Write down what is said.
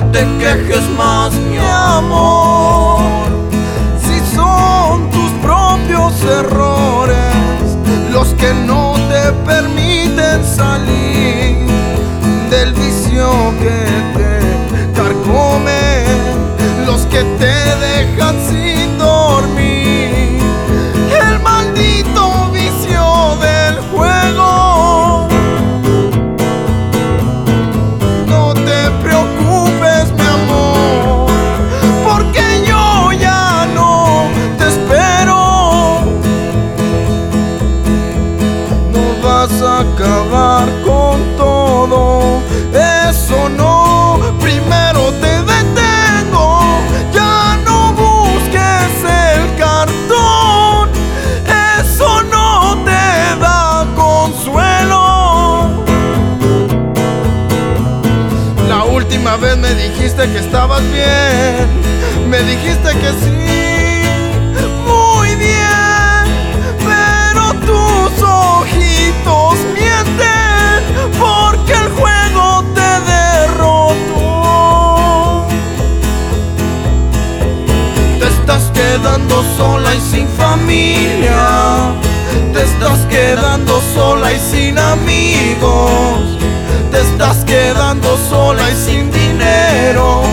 te quejes más, mi amor. Si son tus propios errores los que no te permiten salir del vicio que te carcome, los que te dejan sin dormir, el maldito vicio del juego. No te preocupes, mi amor, porque yo ya no te espero. No vas a acabar con todo, eso no. Primero te detengo, ya no busques el cartón, eso no te da consuelo. La última vez me dijiste que estabas bien, me dijiste que sí, muy bien, pero tus ojitos mienten, porque el juego te derrotó. Te estás quedando sola y sin familia, te estás quedando sola y sin amigos, te estás quedando sola y sin dinero.